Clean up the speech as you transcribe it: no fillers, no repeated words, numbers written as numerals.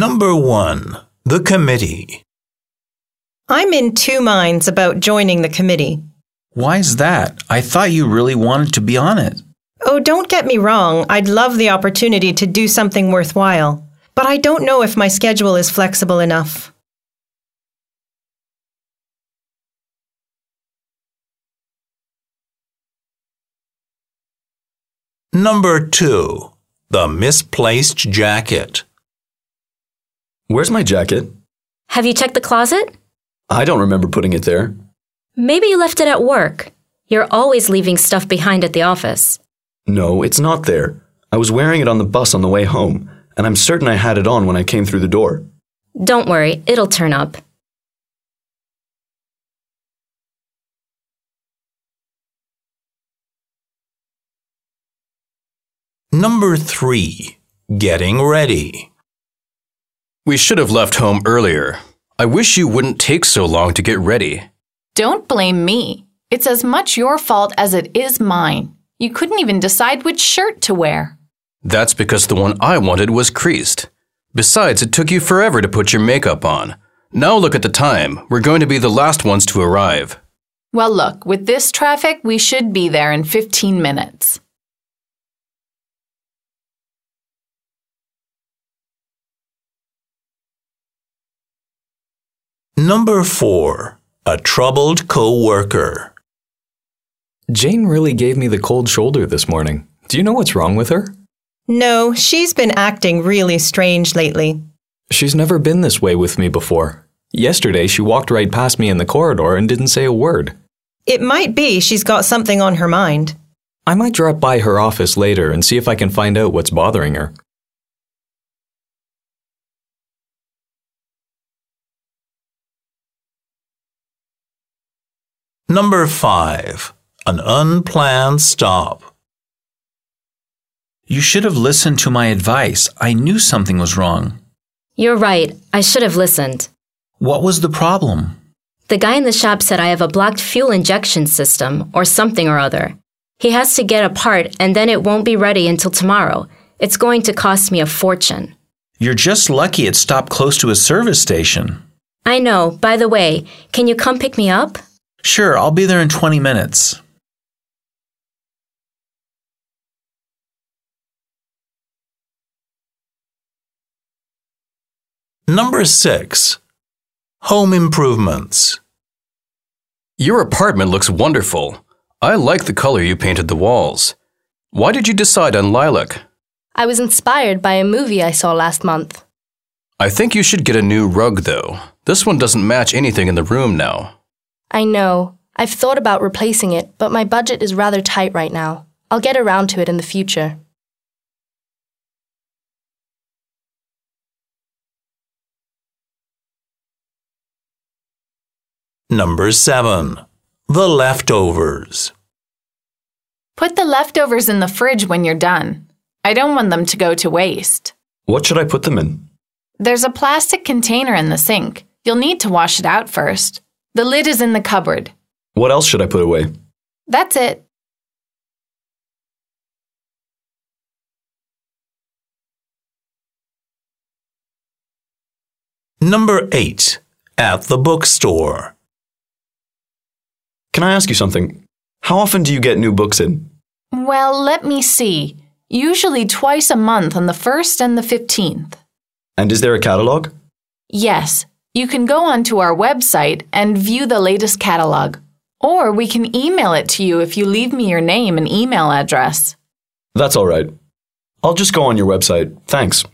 Number 1. The committee. I'm in two minds about joining the committee. Why's that? I thought you really wanted to be on it. Oh, don't get me wrong. I'd love the opportunity to do something worthwhile. But I don't know if my schedule is flexible enough. Number 2. The misplaced jacket. Where's my jacket? Have you checked the closet? I don't remember putting it there. Maybe you left it at work. You're always leaving stuff behind at the office. No, it's not there. I was wearing it on the bus on the way home, and I'm certain I had it on when I came through the door. Don't worry, it'll turn up. Number 3. Getting ready. We should have left home earlier. I wish you wouldn't take so long to get ready. Don't blame me. It's as much your fault as it is mine. You couldn't even decide which shirt to wear. That's because the one I wanted was creased. Besides, it took you forever to put your makeup on. Now look at the time. We're going to be the last ones to arrive. Well, look, with this traffic, we should be there in 15 minutes. Number 4. A troubled co-worker. Jane really gave me the cold shoulder this morning. Do you know what's wrong with her? No, she's been acting really strange lately. She's never been this way with me before. Yesterday, she walked right past me in the corridor and didn't say a word. It might be she's got something on her mind. I might drop by her office later and see if I can find out what's bothering her. Number 5. An unplanned stop. You should have listened to my advice. I knew something was wrong. You're right, I should have listened. What was the problem? The guy in the shop said I have a blocked fuel injection system or something or other. He has to get a part and then it won't be ready until tomorrow. It's going to cost me a fortune. You're just lucky it stopped close to a service station. I know. By the way, can you come pick me up? Sure, I'll be there in 20 minutes. Number 6. Home improvements. Your apartment looks wonderful. I like the color you painted the walls. Why did you decide on lilac? I was inspired by a movie I saw last month. I think you should get a new rug, though. This one doesn't match anything in the room now. I know. I've thought about replacing it, but my budget is rather tight right now. I'll get around to it in the future. Number 7. The leftovers. Put the leftovers in the fridge when you're done. I don't want them to go to waste. What should I put them in? There's a plastic container in the sink. You'll need to wash it out first. The lid is in the cupboard. What else should I put away? That's it. Number 8. At the bookstore. Can I ask you something? How often do you get new books in? Well, let me see. Usually twice a month on the 1st and the 15th. And is there a catalog? Yes. You can go onto our website and view the latest catalog. Or we can email it to you if you leave me your name and email address. That's all right. I'll just go on your website. Thanks.